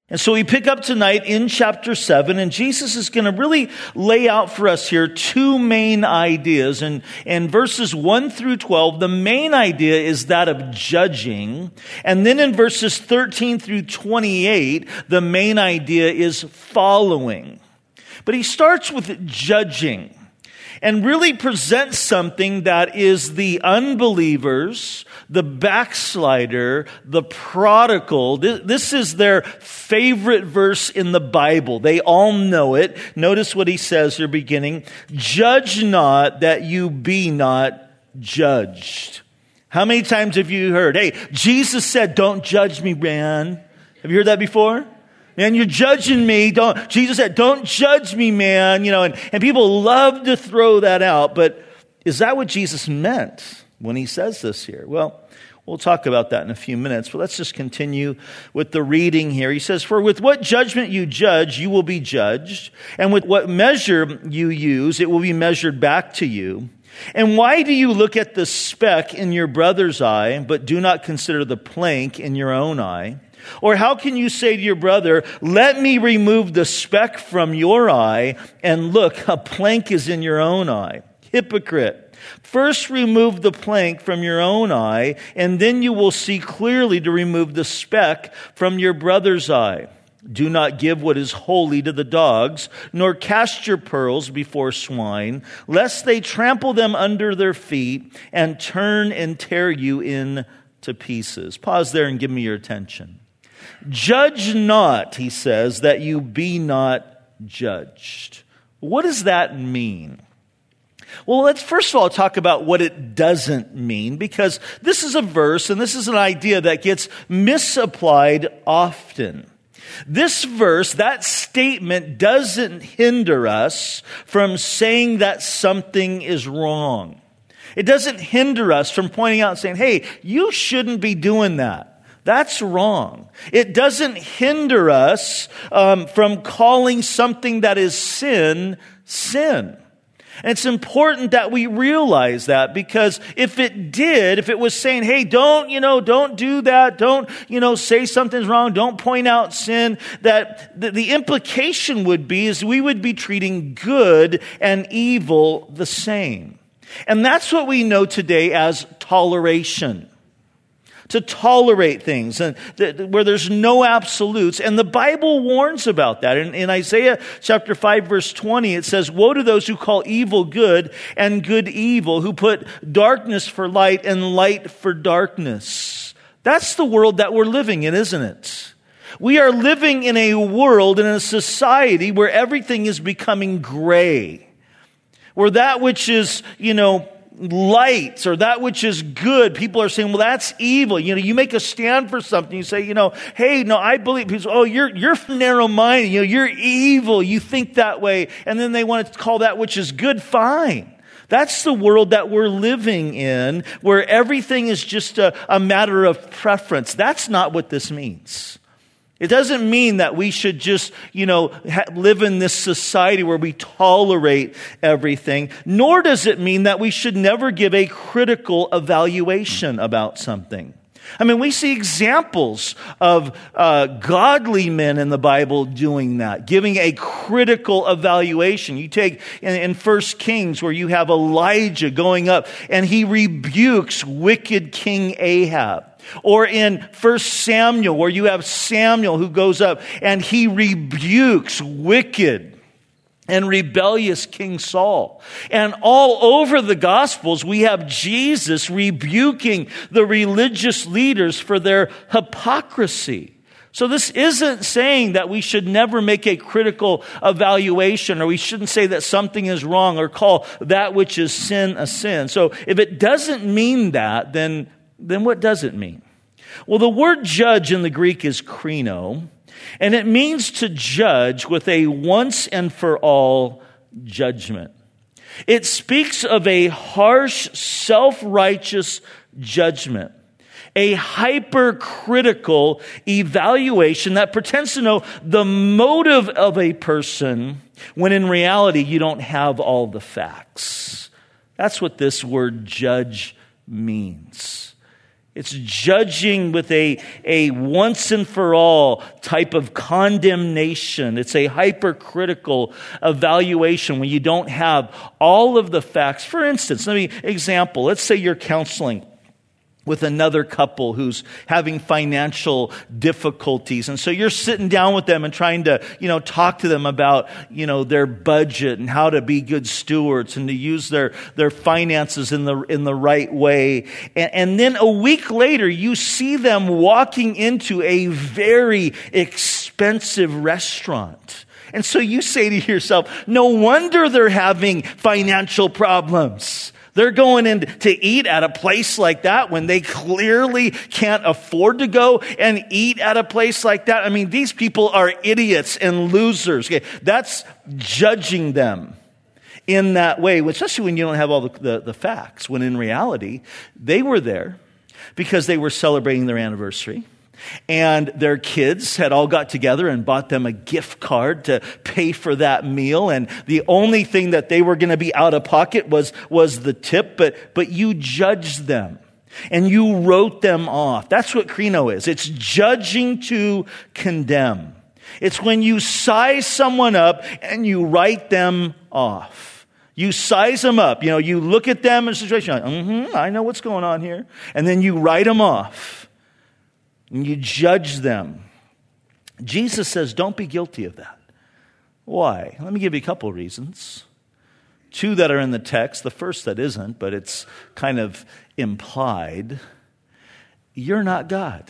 And so we pick up tonight in chapter 7, and Jesus is going to really lay out for us here two main ideas. And in verses 1 through 12, the main idea is that of judging. And then in verses 13 through 28, the main idea is following. But he starts with judging and really presents something that is the unbelievers, the backslider, the prodigal. This is their favorite verse in the Bible. They all know it. Notice what he says here beginning. Judge not that you be not judged. How many times have you heard, hey, Jesus said, don't judge me, man. Have you heard that before? Man, you're judging me. Jesus said, don't judge me, man. And people love to throw that out. But is that what Jesus meant when he says this here? Well, we'll talk about that in a few minutes. But let's just continue with the reading here. He says, for with what judgment you judge, you will be judged. And with what measure you use, it will be measured back to you. And why do you look at the speck in your brother's eye, but do not consider the plank in your own eye? Or how can you say to your brother, let me remove the speck from your eye, and look, a plank is in your own eye? Hypocrite. First remove the plank from your own eye, and then you will see clearly to remove the speck from your brother's eye. Do not give what is holy to the dogs, nor cast your pearls before swine, lest they trample them under their feet and turn and tear you into pieces. Pause there and give me your attention. Judge not, he says, that you be not judged. What does that mean? Well, let's first of all talk about what it doesn't mean, because this is a verse and this is an idea that gets misapplied often. This verse, that statement, doesn't hinder us from saying that something is wrong. It doesn't hinder us from pointing out and saying, hey, you shouldn't be doing that. That's wrong. It doesn't hinder us from calling something that is sin, sin. And it's important that we realize that, because if it was saying, hey, don't do that, don't, say something's wrong, don't point out sin, that the implication would be is we would be treating good and evil the same. And that's what we know today as toleration. To tolerate things and where there's no absolutes. And the Bible warns about that. In Isaiah chapter 5 verse 20, it says, woe to those who call evil good and good evil, who put darkness for light and light for darkness. That's the world that we're living in, isn't it? We are living in a world, in a society where everything is becoming gray. Where that which is, light or that which is good, people are saying, well, that's evil. You make a stand for something. You say, hey, no, I believe. People say, oh, you're narrow-minded. You're evil. You think that way. And then they want to call that which is good fine. That's the world that we're living in, where everything is just a matter of preference. That's not what this means. It doesn't mean that we should just, live in this society where we tolerate everything, nor does it mean that we should never give a critical evaluation about something. I mean, we see examples of godly men in the Bible doing that, giving a critical evaluation. You take in 1 Kings, where you have Elijah going up and he rebukes wicked King Ahab. Or in 1 Samuel, where you have Samuel who goes up and he rebukes wicked and rebellious King Saul. And all over the Gospels, we have Jesus rebuking the religious leaders for their hypocrisy. So this isn't saying that we should never make a critical evaluation, or we shouldn't say that something is wrong or call that which is sin a sin. So if it doesn't mean that, then what does it mean? Well, the word judge in the Greek is krino, and it means to judge with a once and for all judgment. It speaks of a harsh, self-righteous judgment, a hypercritical evaluation that pretends to know the motive of a person when in reality you don't have all the facts. That's what this word judge means. It's judging with a once and for all type of condemnation. It's a hypercritical evaluation when you don't have all of the facts. For instance, example. Let's say you're counseling with another couple who's having financial difficulties. And so you're sitting down with them and trying to, talk to them about, their budget and how to be good stewards and to use their finances in the right way. And then a week later, you see them walking into a very expensive restaurant. And so you say to yourself, no wonder they're having financial problems. They're going in to eat at a place like that when they clearly can't afford to go and eat at a place like that. I mean, these people are idiots and losers. Okay, that's judging them in that way, especially when you don't have all the facts, when in reality, they were there because they were celebrating their anniversary. And their kids had all got together and bought them a gift card to pay for that meal. And the only thing that they were going to be out of pocket was the tip. But you judged them and you wrote them off. That's what krino is. It's judging to condemn. It's when you size someone up and you write them off. You size them up. You look at them in a situation, like, I know what's going on here. And then you write them off. And you judge them. Jesus says, don't be guilty of that. Why? Let me give you a couple of reasons. Two that are in the text. The first that isn't, but it's kind of implied. You're not God.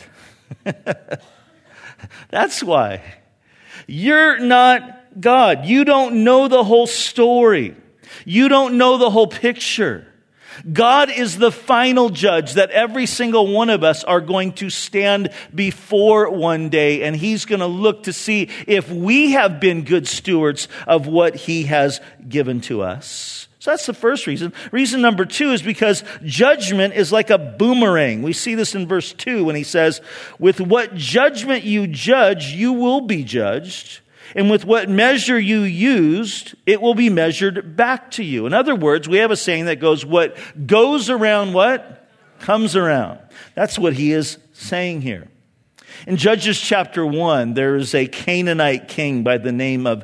That's why. You're not God. You don't know the whole story. You don't know the whole picture. God is the final judge that every single one of us are going to stand before one day, and He's going to look to see if we have been good stewards of what He has given to us. So that's the first reason. Reason number two is because judgment is like a boomerang. We see this in verse 2 when He says, with what judgment you judge, you will be judged. And with what measure you used, it will be measured back to you. In other words, we have a saying that goes, what goes around what? Comes around. That's what He is saying here. In Judges chapter 1, there is a Canaanite king by the name of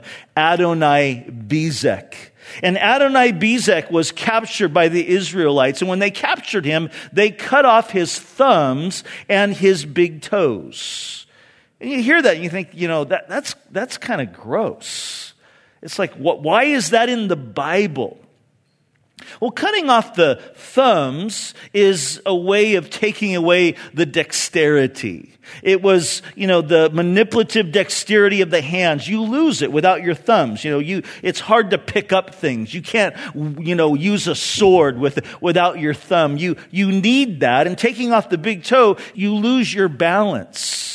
Adoni-Bezek. And Adoni-Bezek was captured by the Israelites. And when they captured him, they cut off his thumbs and his big toes. And you hear that and you think, that's kind of gross. It's like, why is that in the Bible? Well, cutting off the thumbs is a way of taking away the dexterity. It was, the manipulative dexterity of the hands. You lose it without your thumbs. It's hard to pick up things. You can't, use a sword without your thumb. You need that. And taking off the big toe, you lose your balance.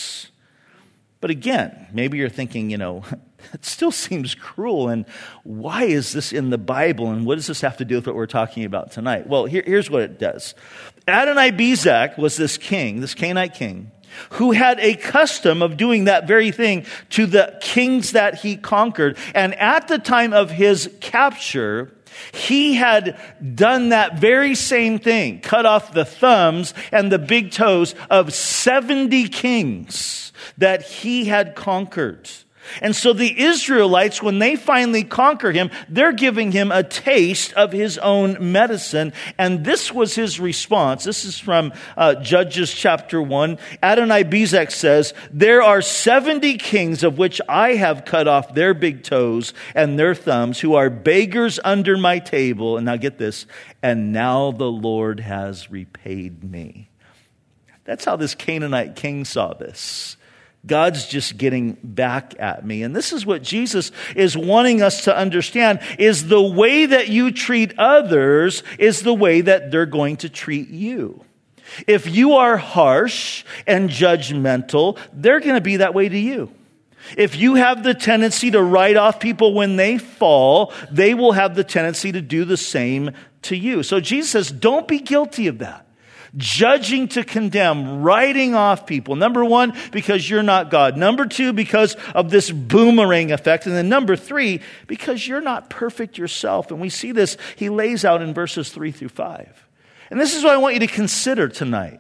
But again, maybe you're thinking, it still seems cruel. And why is this in the Bible? And what does this have to do with what we're talking about tonight? Well, here's what it does. Adoni-Bezek was this king, this Canaanite king, who had a custom of doing that very thing to the kings that he conquered. And at the time of his capture, he had done that very same thing, cut off the thumbs and the big toes of 70 kings that he had conquered. And so the Israelites, when they finally conquer him, they're giving him a taste of his own medicine. And this was his response. This is from Judges chapter 1. Adoni-Bezek says, there are 70 kings of which I have cut off their big toes and their thumbs, who are beggars under my table. And now get this. And now the Lord has repaid me. That's how this Canaanite king saw this. God's just getting back at me. And this is what Jesus is wanting us to understand, is the way that you treat others is the way that they're going to treat you. If you are harsh and judgmental, they're going to be that way to you. If you have the tendency to write off people when they fall, they will have the tendency to do the same to you. So Jesus says, don't be guilty of that. Judging to condemn, writing off people. Number one, because you're not God. Number two, because of this boomerang effect. And then number three, because you're not perfect yourself. And we see this, he lays out in verses 3 through 5. And this is what I want you to consider tonight.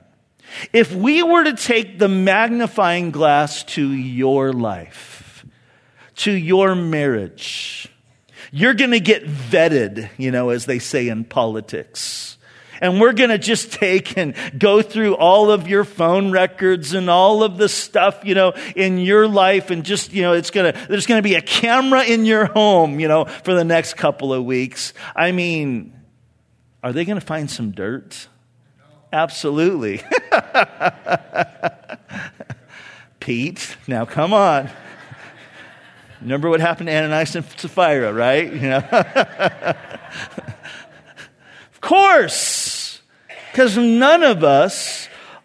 If we were to take the magnifying glass to your life, to your marriage, you're going to get vetted, as they say in politics. And we're going to just take and go through all of your phone records and all of the stuff, in your life. And just, there's going to be a camera in your home, for the next couple of weeks. I mean, are they going to find some dirt? Absolutely. Pete, now come on. Remember what happened to Ananias and Sapphira, right? Of course, because none of us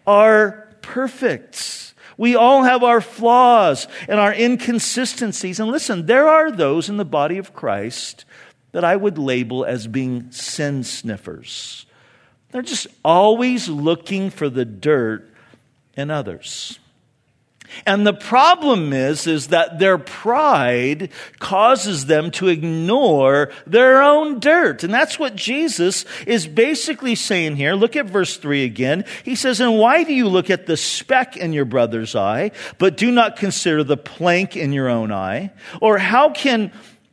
are perfect. We all have our flaws and our inconsistencies. And listen, there are those in the body of Christ that I would label as being sin sniffers. They're just always looking for the dirt in others. And the problem is that their pride causes them to ignore their own dirt. And that's what Jesus is basically saying here. Look at verse 3 again. He says, "And why do you look at the speck in your brother's eye, but do not consider the plank in your own eye? Or how can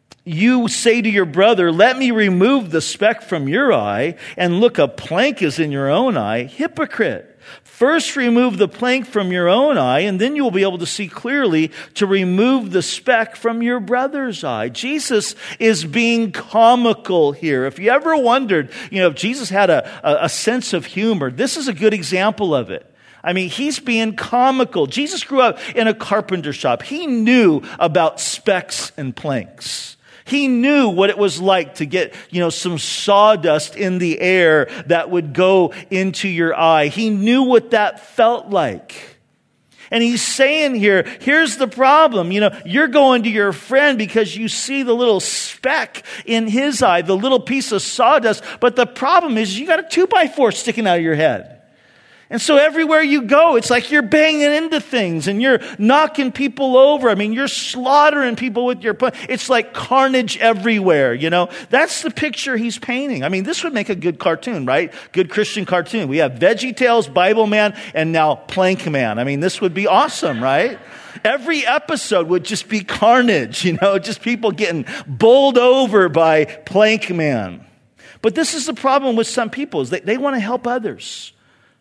you say to your brother, 'Let me remove the speck from your eye,' and look, a plank is in your own eye? Hypocrite! First remove the plank from your own eye, and then you will be able to see clearly to remove the speck from your brother's eye." Jesus is being comical here. If you ever wondered, if Jesus had a sense of humor, this is a good example of it. I mean, he's being comical. Jesus grew up in a carpenter shop. He knew about specks and planks. He knew what it was like to get, some sawdust in the air that would go into your eye. He knew what that felt like. And he's saying here, here's the problem. You're going to your friend because you see the little speck in his eye, the little piece of sawdust. But the problem is you got a 2x4 sticking out of your head. And so everywhere you go, it's like you're banging into things and you're knocking people over. I mean, you're slaughtering people with your punch. It's like carnage everywhere, That's the picture he's painting. I mean, this would make a good cartoon, right? Good Christian cartoon. We have VeggieTales, Bible Man, and now Plank Man. I mean, this would be awesome, right? Every episode would just be carnage, just people getting bowled over by Plank Man. But this is the problem with some people is they want to help others.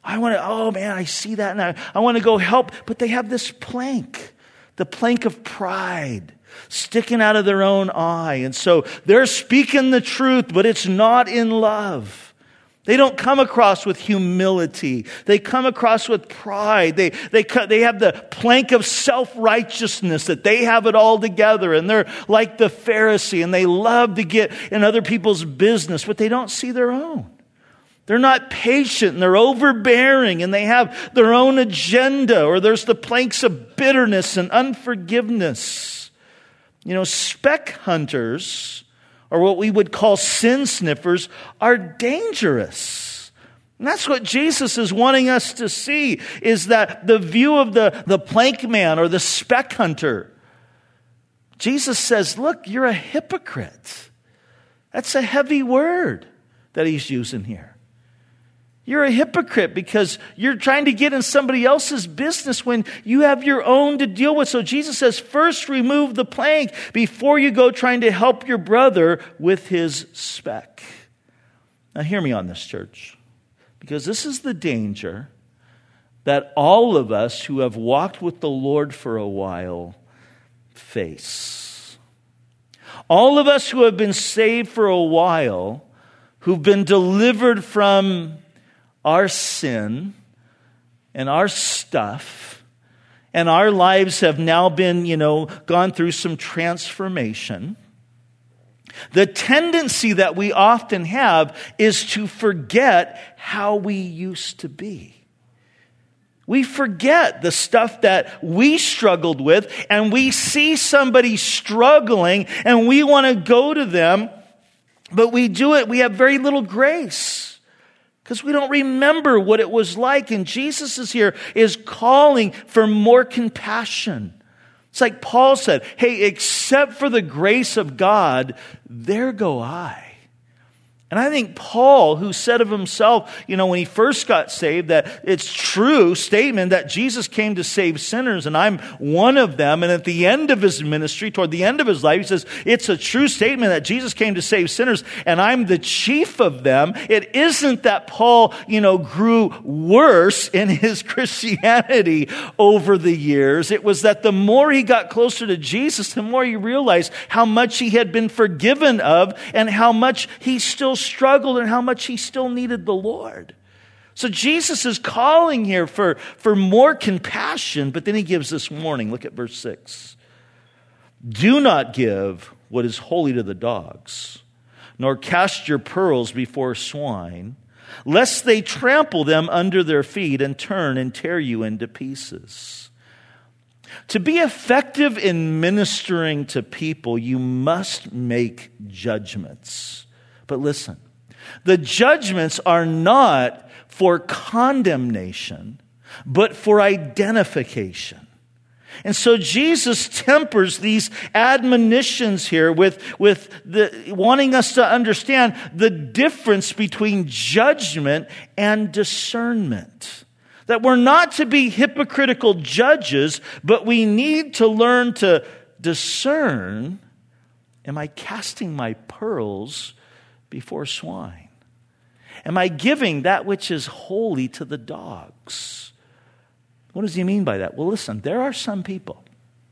I see that and I want to go help. But they have this plank, the plank of pride sticking out of their own eye. And so they're speaking the truth, but it's not in love. They don't come across with humility. They come across with pride. They have the plank of self-righteousness that they have it all together. And they're like the Pharisee and they love to get in other people's business, but they don't see their own. They're not patient and they're overbearing and they have their own agenda, or there's the planks of bitterness and unforgiveness. Speck hunters, or what we would call sin sniffers, are dangerous. And that's what Jesus is wanting us to see, is that the view of the plank man or the speck hunter. Jesus says, look, you're a hypocrite. That's a heavy word that he's using here. You're a hypocrite because you're trying to get in somebody else's business when you have your own to deal with. So Jesus says, first remove the plank before you go trying to help your brother with his speck. Now hear me on this, church, because this is the danger that all of us who have walked with the Lord for a while face. All of us who have been saved for a while, who've been delivered from our sin and our stuff, and our lives have now been, gone through some transformation. The tendency that we often have is to forget how we used to be. We forget the stuff that we struggled with, and we see somebody struggling, and we want to go to them, but we do it, we have very little grace. Because we don't remember what it was like. And Jesus is calling for more compassion. It's like Paul said, hey, except for the grace of God, there go I. And I think Paul, who said of himself, when he first got saved, that it's true statement that Jesus came to save sinners and I'm one of them. And at the end of his ministry, toward the end of his life, he says, it's a true statement that Jesus came to save sinners and I'm the chief of them. It isn't that Paul, grew worse in his Christianity over the years. It was that the more he got closer to Jesus, the more he realized how much he had been forgiven of and how much he still struggled and how much he still needed the Lord. So Jesus is calling here for more compassion, but then he gives this warning. Look at verse 6. Do not give what is holy to the dogs, nor cast your pearls before swine, lest they trample them under their feet and turn and tear you into pieces. To be effective in ministering to people, you must make judgments. But listen, the judgments are not for condemnation, but for identification. And so Jesus tempers these admonitions here with wanting us to understand the difference between judgment and discernment. That we're not to be hypocritical judges, but we need to learn to discern, am I casting my pearls before swine? Am I giving that which is holy to the dogs? What does he mean by that? Well, listen, there are some people,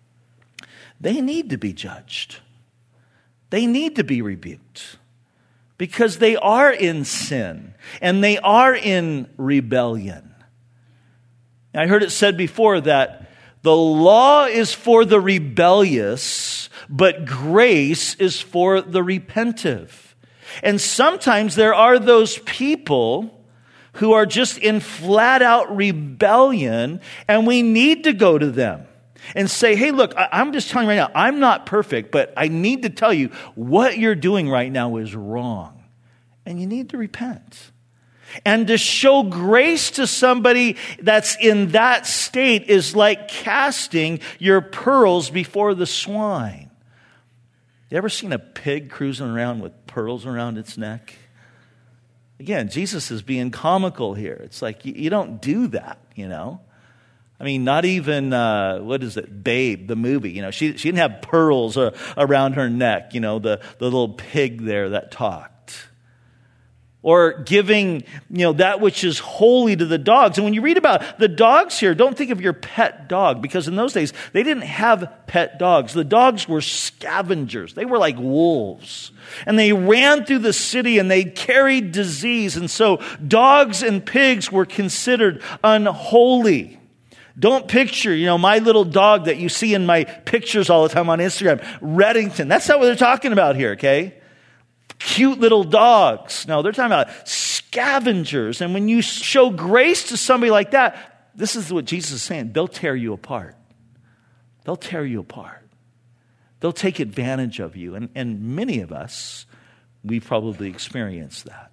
they need to be judged. They need to be rebuked because they are in sin and they are in rebellion. I heard it said before that the law is for the rebellious, but grace is for the repentive. And sometimes there are those people who are just in flat out rebellion, and we need to go to them and say, hey, look, I'm just telling you right now, I'm not perfect, but I need to tell you what you're doing right now is wrong. And you need to repent. And to show grace to somebody that's in that state is like casting your pearls before the swine. You ever seen a pig cruising around with pearls around its neck? Again, Jesus is being comical here. It's like, you don't do that, I mean, not even, Babe, the movie, she didn't have pearls around her neck, the little pig there that talked. Or giving, that which is holy to the dogs. And when you read about the dogs here, don't think of your pet dog, because in those days, they didn't have pet dogs. The dogs were scavengers. They were like wolves. And they ran through the city and they carried disease. And so dogs and pigs were considered unholy. Don't picture, my little dog that you see in my pictures all the time on Instagram, Reddington. That's not what they're talking about here, okay? Cute little dogs. No, they're talking about scavengers. And when you show grace to somebody like that, this is what Jesus is saying. They'll tear you apart. They'll tear you apart. They'll take advantage of you. And many of us, we've probably experienced that.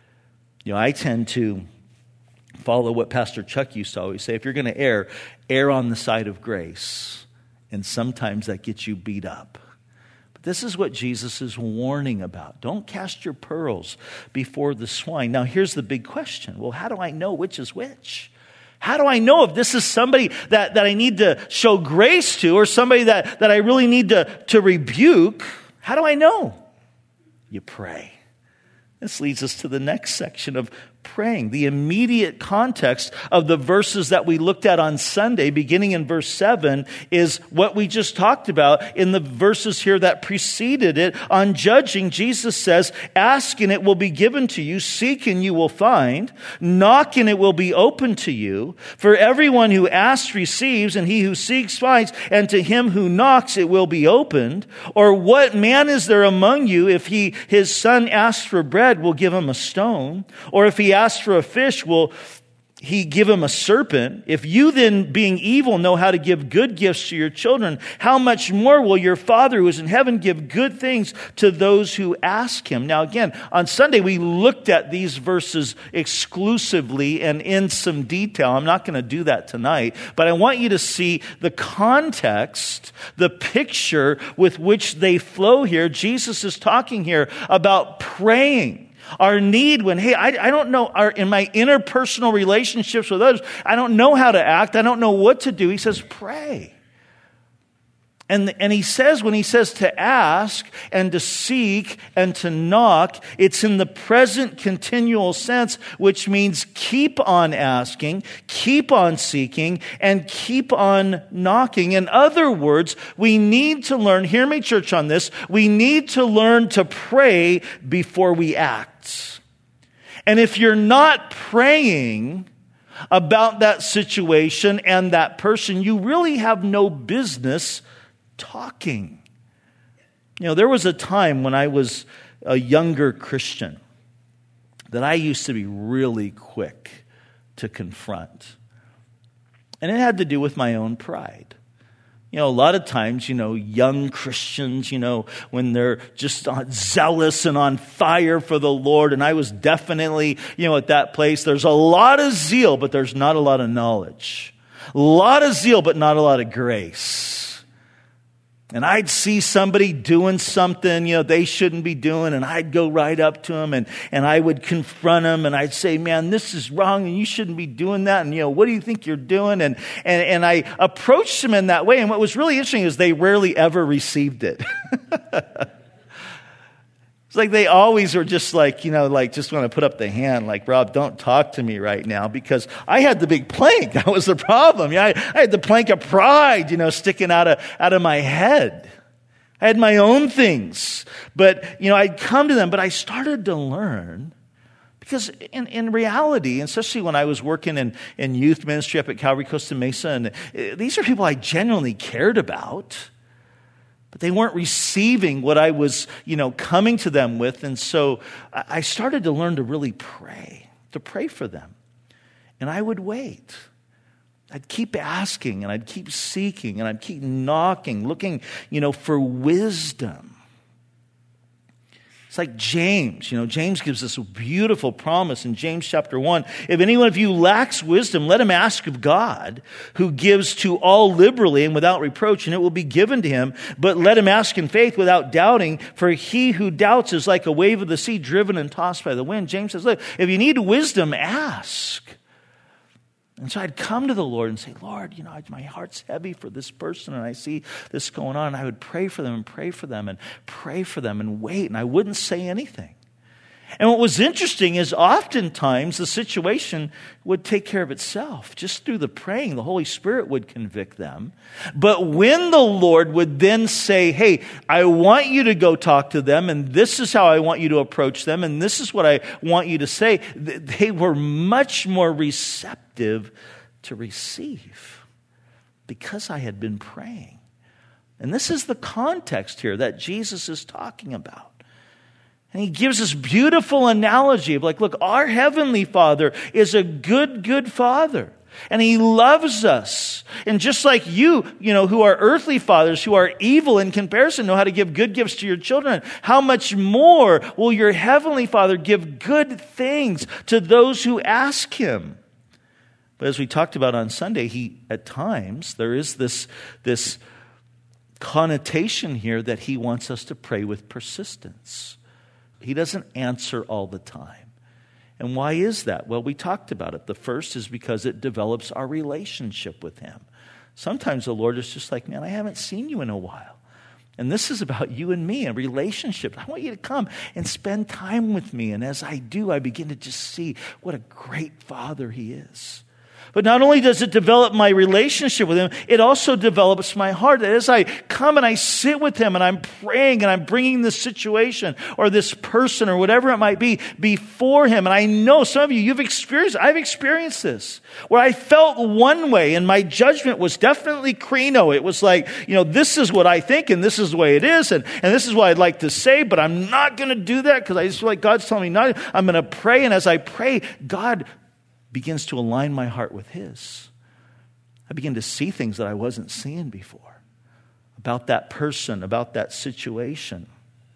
I tend to follow what Pastor Chuck used to always say. If you're going to err on the side of grace. And sometimes that gets you beat up. This is what Jesus is warning about. Don't cast your pearls before the swine. Now, here's the big question. Well, how do I know which is which? How do I know if this is somebody that I need to show grace to or somebody that I really need to rebuke? How do I know? You pray. This leads us to the next section of praying. The immediate context of the verses that we looked at on Sunday, beginning in verse 7, is what we just talked about in the verses here that preceded it. On judging, Jesus says, ask and it will be given to you, seek and you will find, knock and it will be opened to you. For everyone who asks receives, and he who seeks finds, and to him who knocks it will be opened. Or what man is there among you, if his son asks for bread, will give him a stone? Or if he asks for a fish, will he give him a serpent? If you then, being evil, know how to give good gifts to your children, how much more will your Father who is in heaven give good things to those who ask him? Now again, on Sunday we looked at these verses exclusively and in some detail. I'm not going to do that tonight, but I want you to see the context, the picture with which they flow here. Jesus is talking here about praying. Our need when, hey, I don't know, in my interpersonal relationships with others, I don't know how to act. I don't know what to do. He says, pray. And he says, when he says to ask and to seek and to knock, it's in the present continual sense, which means keep on asking, keep on seeking, and keep on knocking. In other words, we need to learn, hear me church on this, we need to learn to pray before we act. And if you're not praying about that situation and that person, you really have no business talking. You know, there was a time when I was a younger Christian that I used to be really quick to confront. And it had to do with my own pride. You know, a lot of times, young Christians, when they're just zealous and on fire for the Lord, and I was definitely, at that place, there's a lot of zeal, but there's not a lot of knowledge. A lot of zeal, but not a lot of grace. And I'd see somebody doing something, they shouldn't be doing, and I'd go right up to them and I would confront them and I'd say, man, this is wrong and you shouldn't be doing that. And, what do you think you're doing? And I approached them in that way. And what was really interesting is they rarely ever received it. It's like they always were just just want to put up the hand, like, Rob, don't talk to me right now, because I had the big plank. That was the problem. I had the plank of pride, sticking out of my head. I had my own things. But, I'd come to them, but I started to learn, because in reality, especially when I was working in youth ministry up at Calvary Costa Mesa, and these are people I genuinely cared about. But they weren't receiving what I was, coming to them with. And so I started to learn to really pray for them. And I would wait. I'd keep asking and I'd keep seeking and I'd keep knocking, looking, for wisdom. It's like James. James gives us a beautiful promise in James chapter 1. If any one of you lacks wisdom, let him ask of God, who gives to all liberally and without reproach, and it will be given to him. But let him ask in faith without doubting, for he who doubts is like a wave of the sea driven and tossed by the wind. James says, look, if you need wisdom, ask. And so I'd come to the Lord and say, Lord, my heart's heavy for this person and I see this going on. And I would pray for them and pray for them and pray for them and wait. And I wouldn't say anything. And what was interesting is oftentimes the situation would take care of itself. Just through the praying, the Holy Spirit would convict them. But when the Lord would then say, hey, I want you to go talk to them, and this is how I want you to approach them, and this is what I want you to say, they were much more receptive to receive because I had been praying. And this is the context here that Jesus is talking about. And he gives this beautiful analogy of look, our Heavenly Father is a good Father. And he loves us. And just like you, who are earthly fathers, who are evil in comparison, know how to give good gifts to your children, how much more will your Heavenly Father give good things to those who ask him? But as we talked about on Sunday, at times, there is this connotation here that he wants us to pray with persistence. He doesn't answer all the time. And why is that? Well, we talked about it. The first is because it develops our relationship with him. Sometimes the Lord is just like, man, I haven't seen you in a while. And this is about you and me, a relationship. I want you to come and spend time with me. And as I do, I begin to just see what a great Father he is. But not only does it develop my relationship with him, it also develops my heart. As I come and I sit with him and I'm praying and I'm bringing this situation or this person or whatever it might be before him. And I know some of you, I've experienced this, where I felt one way and my judgment was definitely crino. It was like, this is what I think and this is the way it is. And this is what I'd like to say, but I'm not going to do that because I just feel like God's telling me not. I'm going to pray. And as I pray, God begins to align my heart with his. I begin to see things that I wasn't seeing before about that person, about that situation.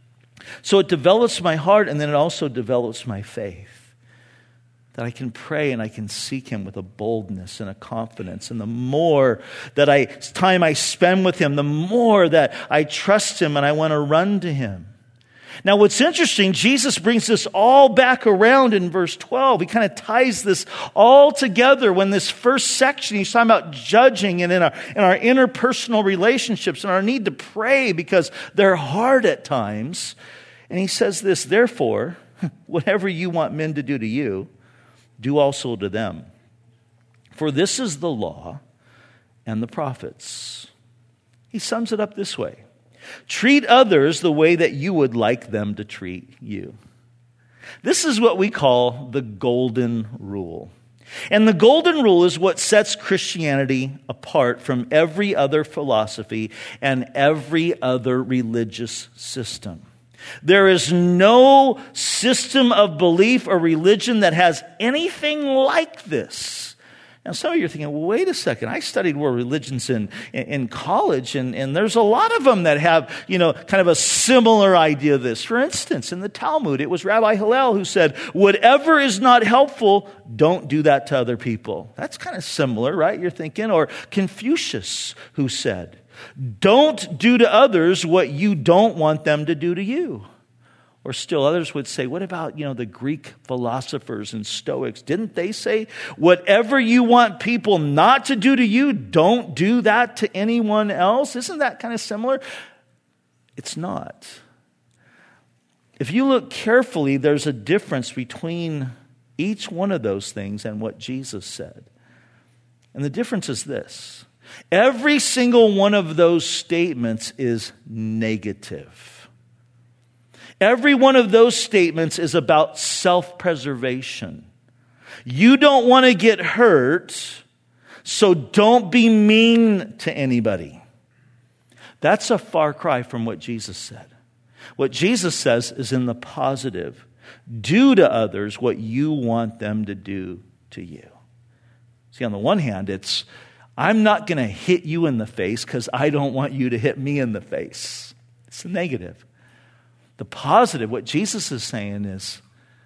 So it develops my heart, and then it also develops my faith. That I can pray and I can seek him with a boldness and a confidence. And the more that time I spend with him, the more that I trust him and I want to run to him. Now, what's interesting, Jesus brings this all back around in verse 12. He kind of ties this all together when this first section, he's talking about judging and in our interpersonal relationships and our need to pray because they're hard at times. And he says this, therefore, whatever you want men to do to you, do also to them. For this is the law and the prophets. He sums it up this way. Treat others the way that you would like them to treat you. This is what we call the golden rule. And the golden rule is what sets Christianity apart from every other philosophy and every other religious system. There is no system of belief or religion that has anything like this. Now, some of you are thinking, well, wait a second. I studied world religions in college, and there's a lot of them that have, kind of a similar idea of this. For instance, in the Talmud, it was Rabbi Hillel who said, whatever is not helpful, don't do that to other people. That's kind of similar, right? You're thinking. Or Confucius who said, don't do to others what you don't want them to do to you. Or still others would say, what about, the Greek philosophers and Stoics? Didn't they say, whatever you want people not to do to you, don't do that to anyone else? Isn't that kind of similar? It's not. If you look carefully, there's a difference between each one of those things and what Jesus said. And the difference is this. Every single one of those statements is negative. Every one of those statements is about self-preservation. You don't want to get hurt, so don't be mean to anybody. That's a far cry from what Jesus said. What Jesus says is in the positive. Do to others what you want them to do to you. See, on the one hand, it's, I'm not going to hit you in the face because I don't want you to hit me in the face. It's the negative. The positive, what Jesus is saying is,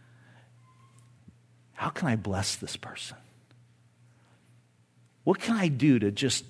how can I bless this person? What can I do to just,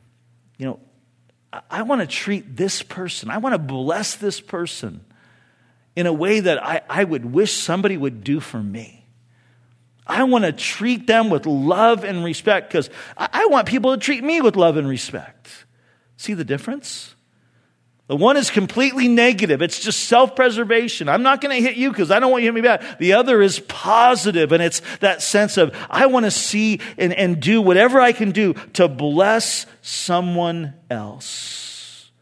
I want to treat this person. I want to bless this person in a way that I would wish somebody would do for me. I want to treat them with love and respect because I want people to treat me with love and respect. See the difference? The one is completely negative. It's just self-preservation. I'm not going to hit you because I don't want you to hit me back. The other is positive, and it's that sense of I want to see and do whatever I can do to bless someone else.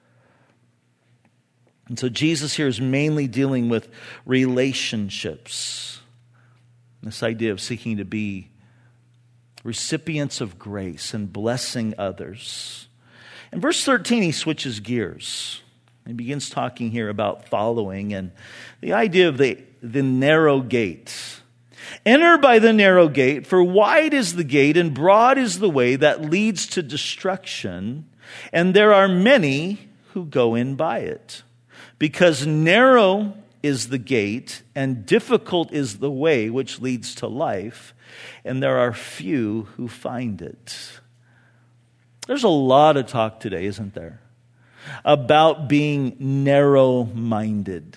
And so Jesus here is mainly dealing with relationships. This idea of seeking to be recipients of grace and blessing others. In verse 13, he switches gears. He begins talking here about following and the idea of the narrow gate. Enter by the narrow gate, for wide is the gate and broad is the way that leads to destruction, and there are many who go in by it. Because narrow is the gate and difficult is the way which leads to life, and there are few who find it. There's a lot of talk today, isn't there, about being narrow-minded.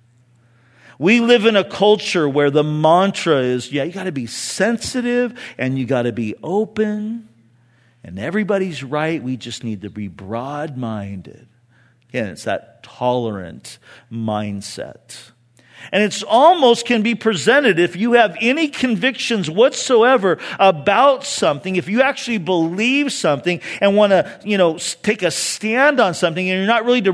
We live in a culture where the mantra is, you got to be sensitive and you got to be open and everybody's right. We just need to be broad-minded. Again, it's that tolerant mindset. And it's almost can be presented if you have any convictions whatsoever about something, if you actually believe something and want to, take a stand on something and you're not really to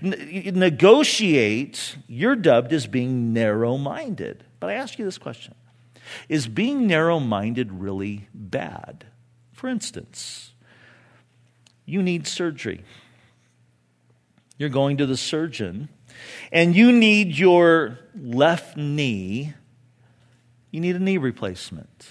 negotiate, you're dubbed as being narrow-minded. But I ask you this question. Is being narrow-minded really bad? For instance, you need surgery. You're going to the surgeon and you need your left knee, you need a knee replacement.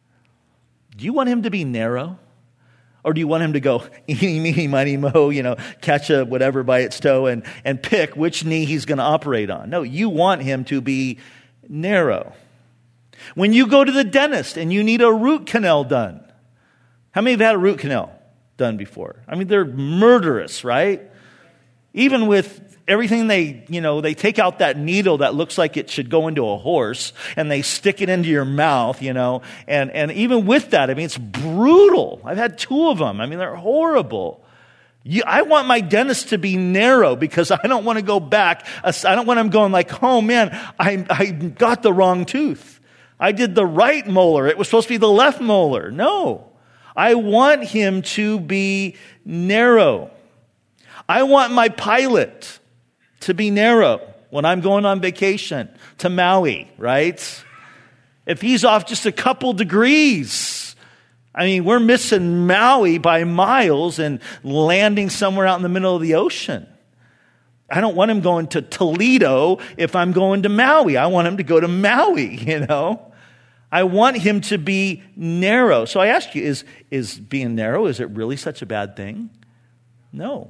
Do you want him to be narrow? Or do you want him to go, eeny, meeny, miny, moe, catch a whatever by its toe and pick which knee he's going to operate on? No, you want him to be narrow. When you go to the dentist and you need a root canal done, how many have had a root canal done before? I mean, they're murderous, right? Even with everything they take out that needle that looks like it should go into a horse and they stick it into your mouth, and even with that, it's brutal. I've had 2 of them. They're horrible. I want my dentist to be narrow because I don't want to go back. I don't want him going like, oh man, I got the wrong tooth. I did the right molar. It was supposed to be the left molar. No, I want him to be narrow. I want my pilot to be narrow when I'm going on vacation to Maui, right? If he's off just a couple degrees, we're missing Maui by miles and landing somewhere out in the middle of the ocean. I don't want him going to Toledo if I'm going to Maui. I want him to go to Maui, I want him to be narrow. So I ask you, is being narrow, is it really such a bad thing? No.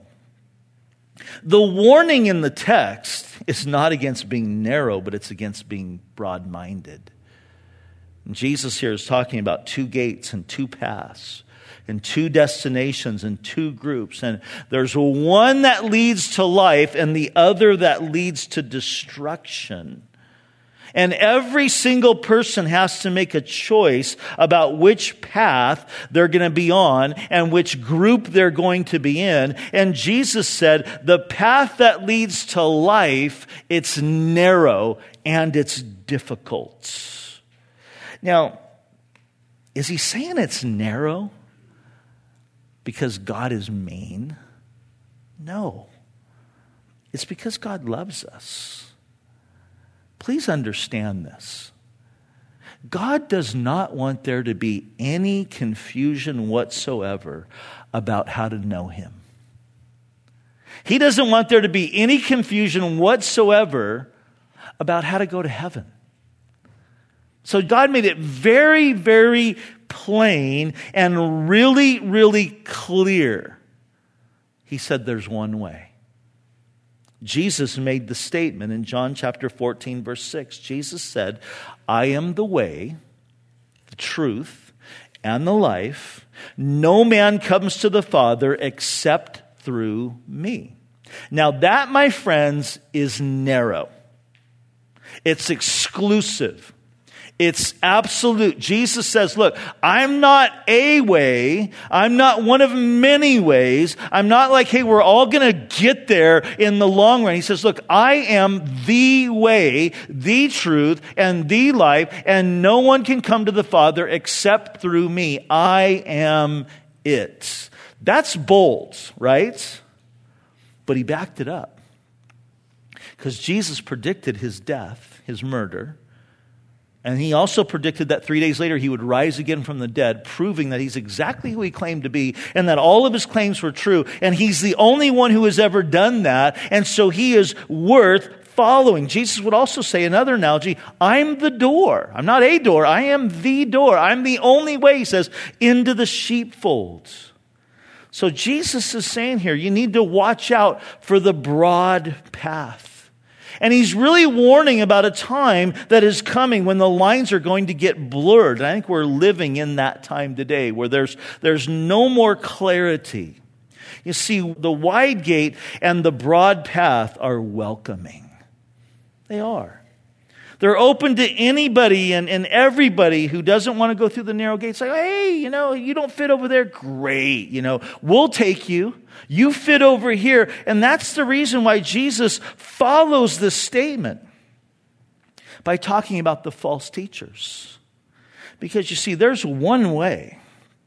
The warning in the text is not against being narrow, but it's against being broad-minded. And Jesus here is talking about 2 gates and 2 paths and 2 destinations and 2 groups. And there's one that leads to life and the other that leads to destruction. And every single person has to make a choice about which path they're going to be on and which group they're going to be in. And Jesus said, the path that leads to life, it's narrow and it's difficult. Now, is he saying it's narrow because God is mean? No. It's because God loves us. Please understand this. God does not want there to be any confusion whatsoever about how to know Him. He doesn't want there to be any confusion whatsoever about how to go to heaven. So God made it very, very plain and really, really clear. He said there's one way. Jesus made the statement in John chapter 14, verse 6. Jesus said, I am the way, the truth, and the life. No man comes to the Father except through me. Now that, my friends, is narrow. It's exclusive. It's absolute. Jesus says, look, I'm not a way. I'm not one of many ways. I'm not like, hey, we're all going to get there in the long run. He says, look, I am the way, the truth, and the life, and no one can come to the Father except through me. I am it. That's bold, right? But he backed it up. Because Jesus predicted his death, his murder. And he also predicted that 3 days later he would rise again from the dead, proving that he's exactly who he claimed to be and that all of his claims were true. And he's the only one who has ever done that. And so he is worth following. Jesus would also say another analogy, I'm the door. I'm not a door. I am the door. I'm the only way, he says, into the sheepfold. So Jesus is saying here, you need to watch out for the broad path. And he's really warning about a time that is coming when the lines are going to get blurred. And I think we're living in that time today where there's no more clarity. You see, the wide gate and the broad path are welcoming. They are. They're open to anybody and everybody who doesn't want to go through the narrow gate. It's like, hey, you don't fit over there. Great. We'll take you. You fit over here. And that's the reason why Jesus follows this statement by talking about the false teachers. Because you see, there's one way,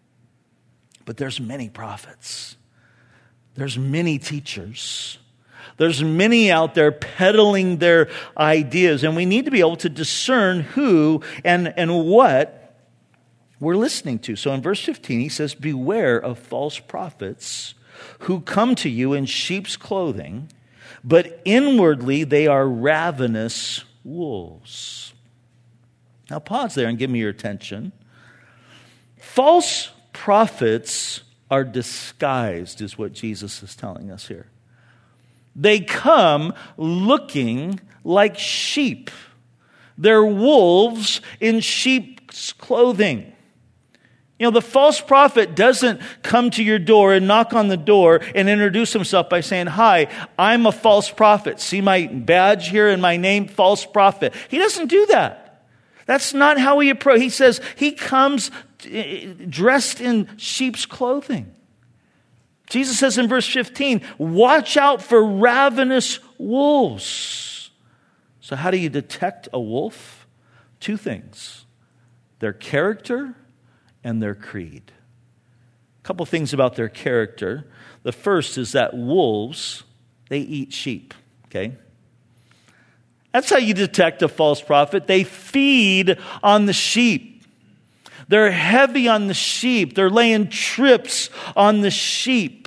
but there's many prophets. There's many teachers. There's many out there peddling their ideas, and we need to be able to discern who and what we're listening to. So in verse 15, he says, beware of false prophets who come to you in sheep's clothing, but inwardly they are ravenous wolves. Now pause there and give me your attention. False prophets are disguised, is what Jesus is telling us here. They come looking like sheep. They're wolves in sheep's clothing. The false prophet doesn't come to your door and knock on the door and introduce himself by saying, "Hi, I'm a false prophet. See my badge here and my name, false prophet." He doesn't do that. That's not how he approaches. He says he comes dressed in sheep's clothing. Jesus says in verse 15, "Watch out for ravenous wolves." So how do you detect a wolf? Two things: their character and their creed. A couple things about their character. The first is that wolves, they eat sheep, okay? That's how you detect a false prophet. They feed on the sheep. They're heavy on the sheep. They're laying trips on the sheep.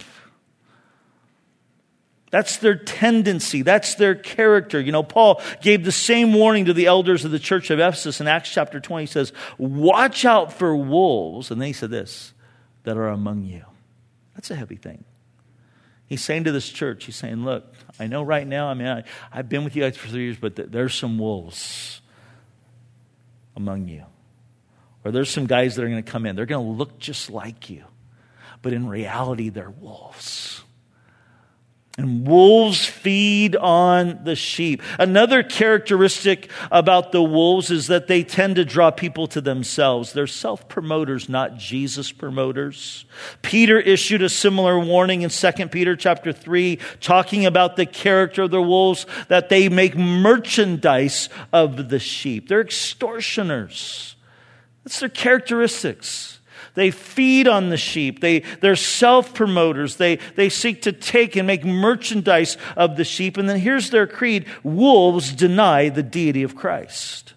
That's their tendency. That's their character. Paul gave the same warning to the elders of the church of Ephesus in Acts chapter 20. He says, "Watch out for wolves." And then he said this, "that are among you." That's a heavy thing. He's saying to this church, he's saying, look, I know right now, I've been with you guys for 3 years, but there's some wolves among you. Or there's some guys that are going to come in. They're going to look just like you. But in reality, they're wolves. And wolves feed on the sheep. Another characteristic about the wolves is that they tend to draw people to themselves. They're self-promoters, not Jesus promoters. Peter issued a similar warning in 2 Peter chapter 3, talking about the character of the wolves, that they make merchandise of the sheep. They're extortioners. That's their characteristics. They feed on the sheep. They're self-promoters. They seek to take and make merchandise of the sheep. And then here's their creed: wolves deny the deity of Christ.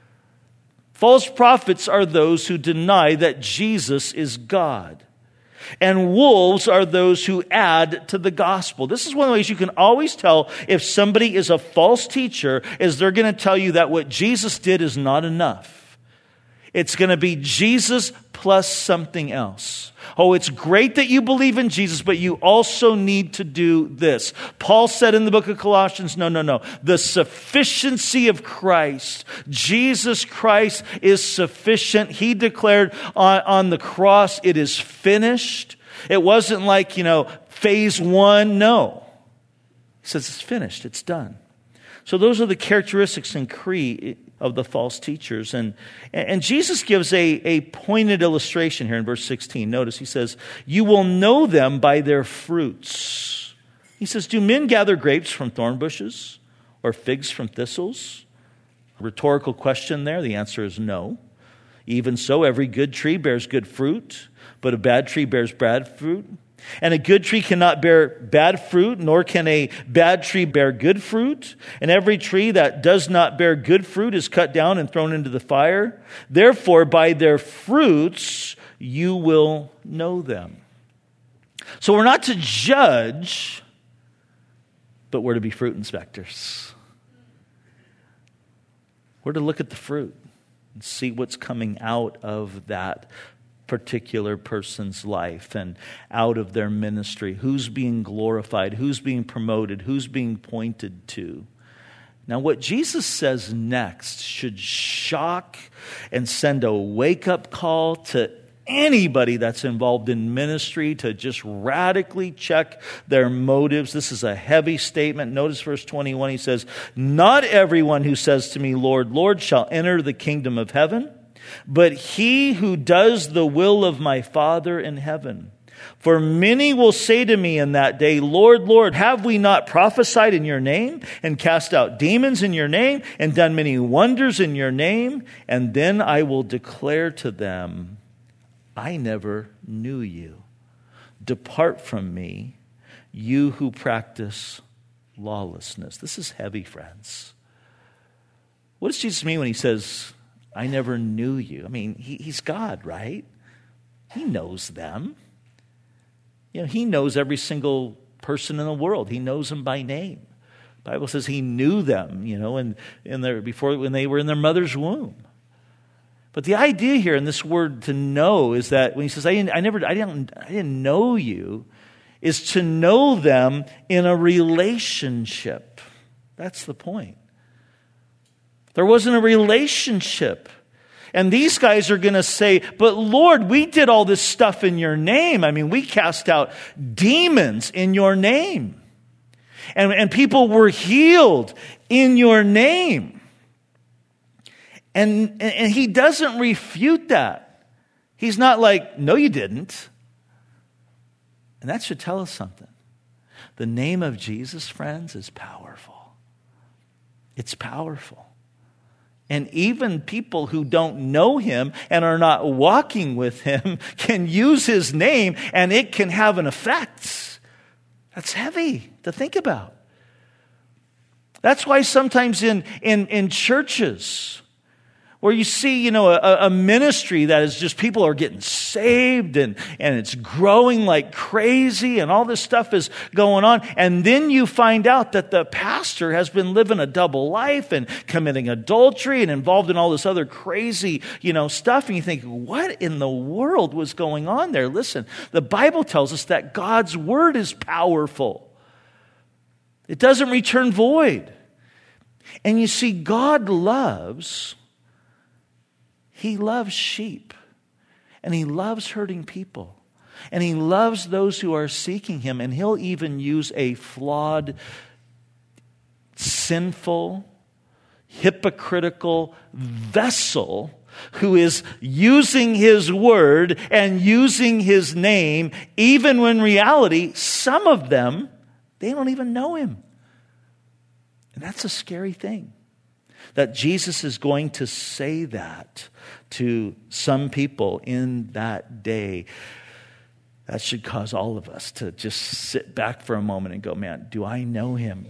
False prophets are those who deny that Jesus is God. And wolves are those who add to the gospel. This is one of the ways you can always tell if somebody is a false teacher, is they're going to tell you that what Jesus did is not enough. It's going to be Jesus plus something else. Oh, it's great that you believe in Jesus, but you also need to do this. Paul said in the book of Colossians, no. The sufficiency of Christ. Jesus Christ is sufficient. He declared on the cross, it is finished. It wasn't like, phase one. No. He says it's finished. It's done. So those are the characteristics and creed of the false teachers. And Jesus gives a pointed illustration here in verse 16. Notice he says, "You will know them by their fruits." He says, "Do men gather grapes from thorn bushes or figs from thistles?" A rhetorical question there. The answer is no. "Even so, every good tree bears good fruit, but a bad tree bears bad fruit. And a good tree cannot bear bad fruit, nor can a bad tree bear good fruit. And every tree that does not bear good fruit is cut down and thrown into the fire. Therefore, by their fruits you will know them." So we're not to judge, but we're to be fruit inspectors. We're to look at the fruit and see what's coming out of that particular person's life and out of their ministry. Who's being glorified? Who's being promoted? Who's being pointed to? Now, what Jesus says next should shock and send a wake-up call to anybody that's involved in ministry to just radically check their motives. This is a heavy statement. Notice verse 21. He says, "Not everyone who says to me, 'Lord, Lord,' shall enter the kingdom of heaven, but he who does the will of my Father in heaven. For many will say to me in that day, 'Lord, Lord, have we not prophesied in your name, and cast out demons in your name, and done many wonders in your name?' And then I will declare to them, 'I never knew you. Depart from me, you who practice lawlessness.'" This is heavy, friends. What does Jesus mean when he says, "I never knew you"? I mean, he's God, right? He knows them. He knows every single person in the world. He knows them by name. The Bible says he knew them, before when they were in their mother's womb. But the idea here in this word "to know" is that when he says, I didn't know you," is to know them in a relationship. That's the point. There wasn't a relationship. And these guys are going to say, but Lord, we did all this stuff in your name. I mean, we cast out demons in your name. And people were healed in your name. And he doesn't refute that. He's not like, no, you didn't. And that should tell us something. The name of Jesus, friends, is powerful. It's powerful. And even people who don't know him and are not walking with him can use his name and it can have an effect. That's heavy to think about. That's why sometimes in churches where you see, a ministry that is just people are getting saved and it's growing like crazy and all this stuff is going on. And then you find out that the pastor has been living a double life and committing adultery and involved in all this other crazy, stuff. And you think, what in the world was going on there? Listen, the Bible tells us that God's word is powerful. It doesn't return void. And you see, God loves sheep. And he loves hurting people. And he loves those who are seeking him. And he'll even use a flawed, sinful, hypocritical vessel who is using his word and using his name, even when in reality, some of them, they don't even know him. And that's a scary thing. That Jesus is going to say that to some people in that day. That should cause all of us to just sit back for a moment and go, man, do I know him?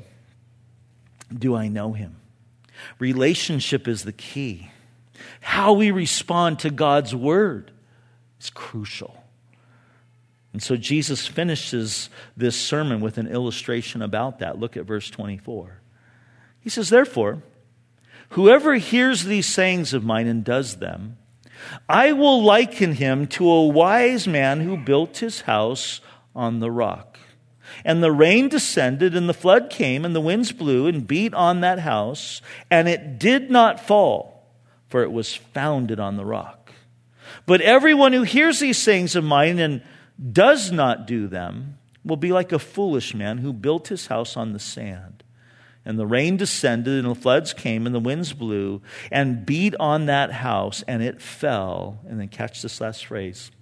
Do I know him? Relationship is the key. How we respond to God's word is crucial. And so Jesus finishes this sermon with an illustration about that. Look at verse 24. He says, therefore, whoever hears these sayings of mine and does them, I will liken him to a wise man who built his house on the rock. And the rain descended, and the flood came, and the winds blew and beat on that house, and it did not fall, for it was founded on the rock. But everyone who hears these sayings of mine and does not do them will be like a foolish man who built his house on the sand. And the rain descended, and the floods came, and the winds blew, and beat on that house, and it fell. And then catch this last phrase.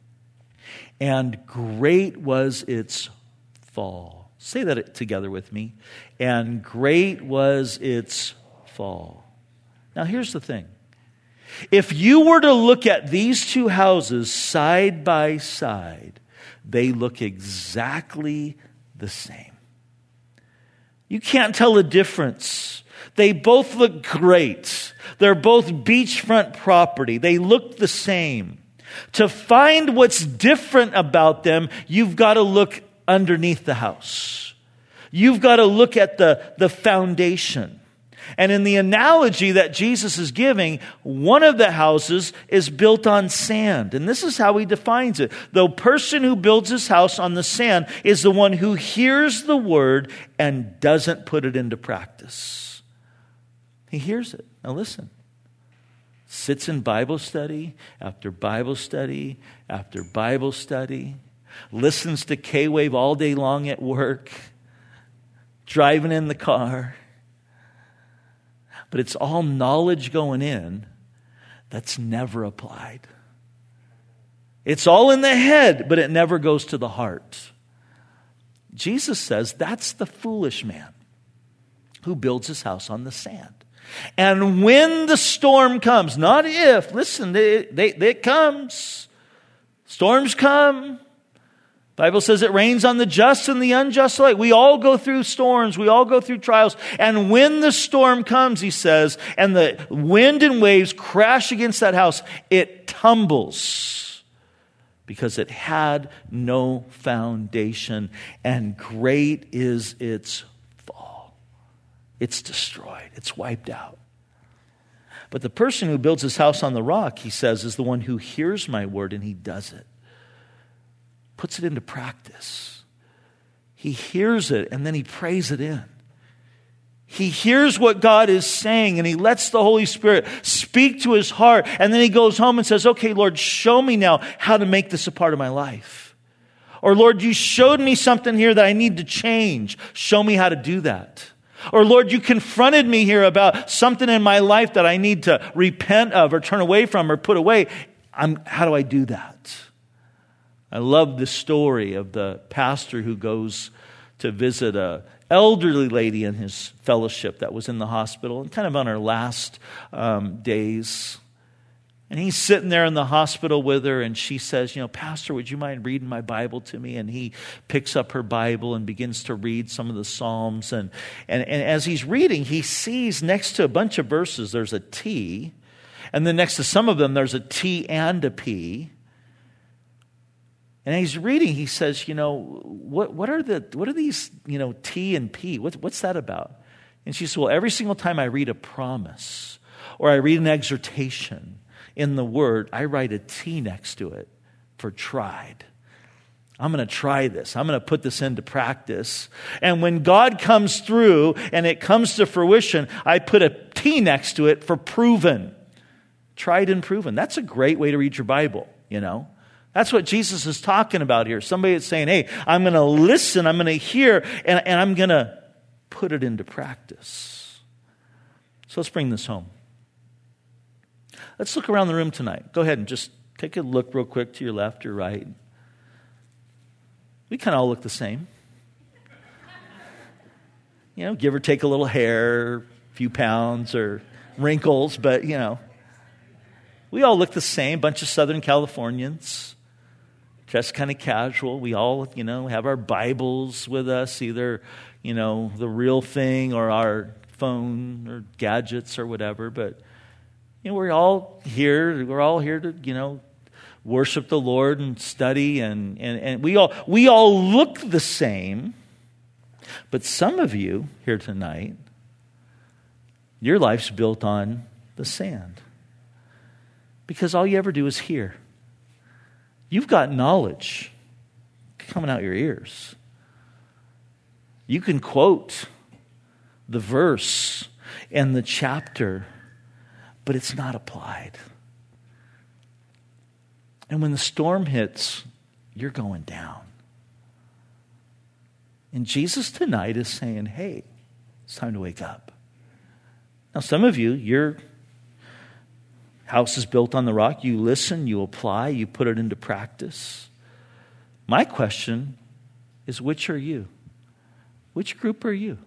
And great was its fall. Say that together with me. And great was its fall. Now here's the thing. If you were to look at these two houses side by side, they look exactly the same. You can't tell a difference. They both look great. They're both beachfront property. They look the same. To find what's different about them, you've got to look underneath the house. You've got to look at the foundation. And in the analogy that Jesus is giving, one of the houses is built on sand. And this is how he defines it. The person who builds his house on the sand is the one who hears the word and doesn't put it into practice. He hears it. Now listen. Sits in Bible study after Bible study after Bible study. Listens to K-Wave all day long at work. Driving in the car. But it's all knowledge going in that's never applied. It's all in the head, but it never goes to the heart. Jesus says that's the foolish man who builds his house on the sand. And when the storm comes, not if, listen, it comes. Storms come. Bible says it rains on the just and the unjust alike. We all go through storms. We all go through trials. And when the storm comes, he says, and the wind and waves crash against that house, it tumbles because it had no foundation. And great is its fall. It's destroyed. It's wiped out. But the person who builds his house on the rock, he says, is the one who hears my word and he does it. Puts it into practice. He hears it and then he prays it in. He hears what God is saying and he lets the Holy Spirit speak to his heart. And then he goes home and says, okay, Lord, show me now how to make this a part of my life. Or Lord, you showed me something here that I need to change. Show me how to do that. Or Lord, you confronted me here about something in my life that I need to repent of or turn away from or put away. How do I do that? I love the story of the pastor who goes to visit a elderly lady in his fellowship that was in the hospital and kind of on her last days. And he's sitting there in the hospital with her and she says, Pastor, would you mind reading my Bible to me? And he picks up her Bible and begins to read some of the Psalms. And as he's reading, he sees next to a bunch of verses, there's a T. And then next to some of them, there's a T and a P. And as he's reading, he says, what are these, T and P? What's that about? And she says, well, every single time I read a promise or I read an exhortation in the Word, I write a T next to it for tried. I'm going to try this. I'm going to put this into practice. And when God comes through and it comes to fruition, I put a T next to it for proven. Tried and proven. That's a great way to read your Bible, That's what Jesus is talking about here. Somebody that's saying, hey, I'm going to listen, I'm going to hear, and I'm going to put it into practice. So let's bring this home. Let's look around the room tonight. Go ahead and just take a look real quick to your left or right. We kind of all look the same. Give or take a little hair, a few pounds or wrinkles, but, we all look the same, bunch of Southern Californians, dressed kind of casual. We all, have our Bibles with us, either, the real thing or our phone or gadgets or whatever. But, we're all here. We're all here to, worship the Lord and study. And we all look the same. But some of you here tonight, your life's built on the sand. Because all you ever do is hear. You've got knowledge coming out your ears. You can quote the verse and the chapter, but it's not applied. And when the storm hits, you're going down. And Jesus tonight is saying, hey, it's time to wake up. Now, some of you, your house is built on the rock. You listen, you apply, you put it into practice. My question is, which are you? Which group are you?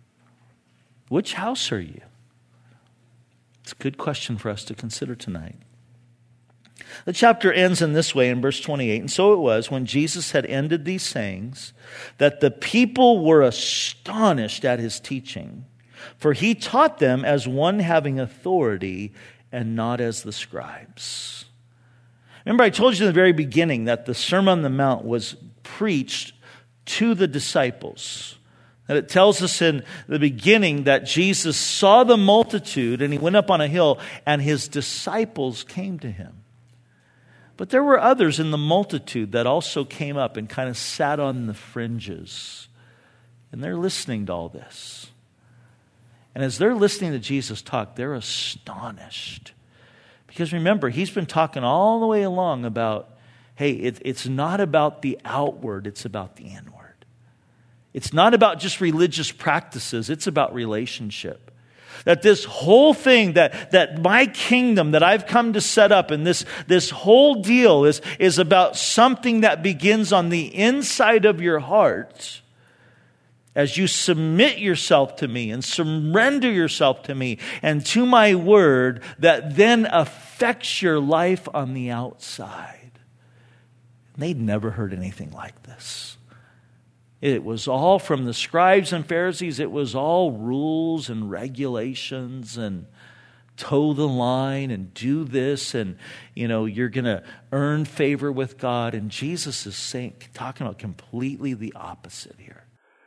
Which house are you? It's a good question for us to consider tonight. The chapter ends in this way in verse 28. And so it was, when Jesus had ended these sayings, that the people were astonished at his teaching. For he taught them as one having authority and not as the scribes. Remember, I told you in the very beginning that the Sermon on the Mount was preached to the disciples. And it tells us in the beginning that Jesus saw the multitude and he went up on a hill and his disciples came to him. But there were others in the multitude that also came up and kind of sat on the fringes. And they're listening to all this. And as they're listening to Jesus talk, they're astonished. Because remember, he's been talking all the way along about, hey, it's not about the outward, it's about the inward. It's not about just religious practices, it's about relationship. That this whole thing, that my kingdom that I've come to set up, and this whole deal is about something that begins on the inside of your heart. As you submit yourself to me and surrender yourself to me and to my word, that then affects your life on the outside. They'd never heard anything like this. It was all from the scribes and Pharisees. It was all rules and regulations and toe the line and do this and, you're going to earn favor with God. And Jesus is talking about completely the opposite here.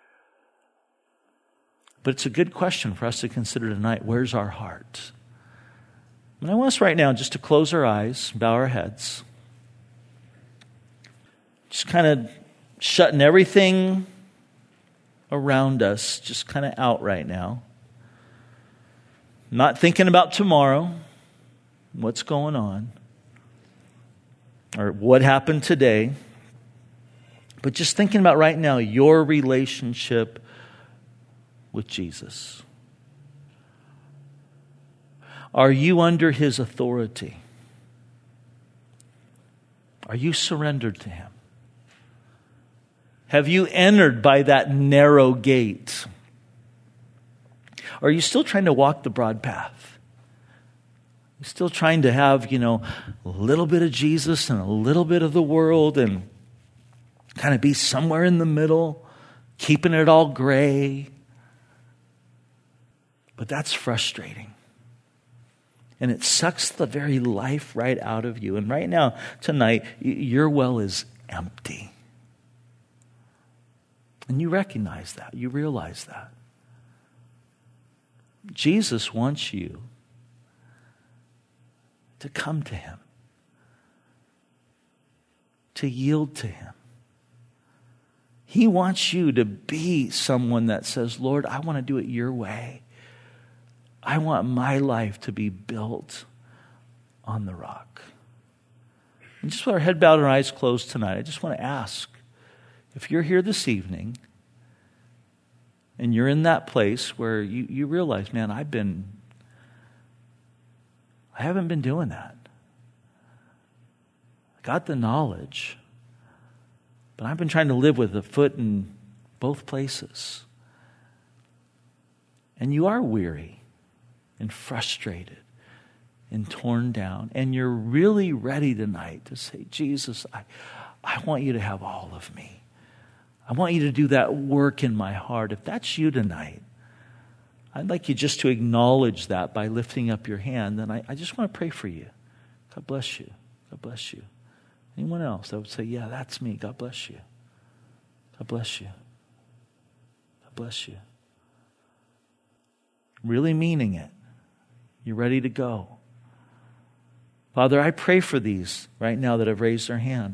But it's a good question for us to consider tonight. Where's our heart? And I want us right now just to close our eyes, bow our heads. Just kind of shutting everything around us just kind of out right now. Not thinking about tomorrow, what's going on, or what happened today, but just thinking about right now your relationship with Jesus. Are you under His authority? Are you surrendered to Him? Have you entered by that narrow gate? Or are you still trying to walk the broad path? You're still trying to have, a little bit of Jesus and a little bit of the world and kind of be somewhere in the middle, keeping it all gray. But that's frustrating. And it sucks the very life right out of you. And right now, tonight, your well is empty. And you recognize that. You realize that. Jesus wants you to come to Him, to yield to Him. He wants you to be someone that says, Lord, I want to do it your way. I want my life to be built on the rock. And just with our head bowed and our eyes closed tonight, I just want to ask, if you're here this evening and you're in that place where you realize, man, I haven't been doing that. I got the knowledge, but I've been trying to live with a foot in both places. And you are weary and frustrated and torn down, and you're really ready tonight to say, Jesus, I want you to have all of me. I want you to do that work in my heart. If that's you tonight, I'd like you just to acknowledge that by lifting up your hand. And I just want to pray for you. God bless you. God bless you. Anyone else that would say, yeah, that's me. God bless you. God bless you. God bless you. Really meaning it. You're ready to go. Father, I pray for these right now that have raised their hand.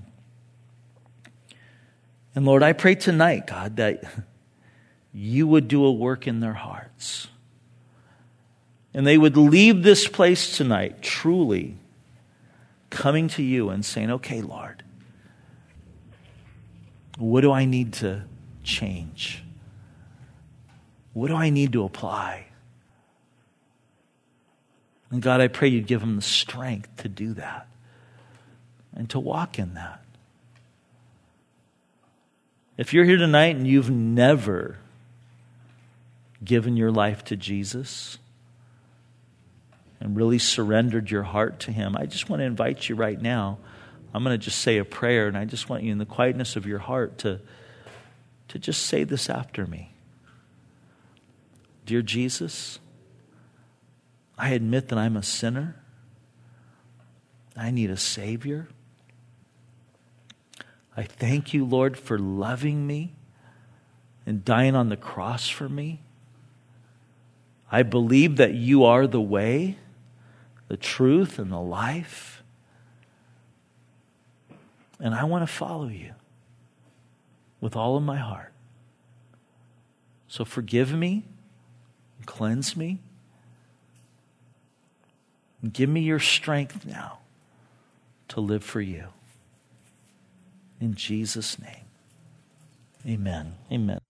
And Lord, I pray tonight, God, that you would do a work in their hearts. And they would leave this place tonight truly coming to you and saying, okay, Lord, what do I need to change? What do I need to apply? And God, I pray you'd give them the strength to do that and to walk in that. If you're here tonight and you've never given your life to Jesus and really surrendered your heart to Him, I just want to invite you right now. I'm going to just say a prayer, and I just want you in the quietness of your heart to just say this after me. Dear Jesus, I admit that I'm a sinner. I need a Savior. I thank you, Lord, for loving me and dying on the cross for me. I believe that you are the way, the truth, and the life. And I want to follow you with all of my heart. So forgive me, cleanse me, and give me your strength now to live for you. In Jesus' name, amen. Amen.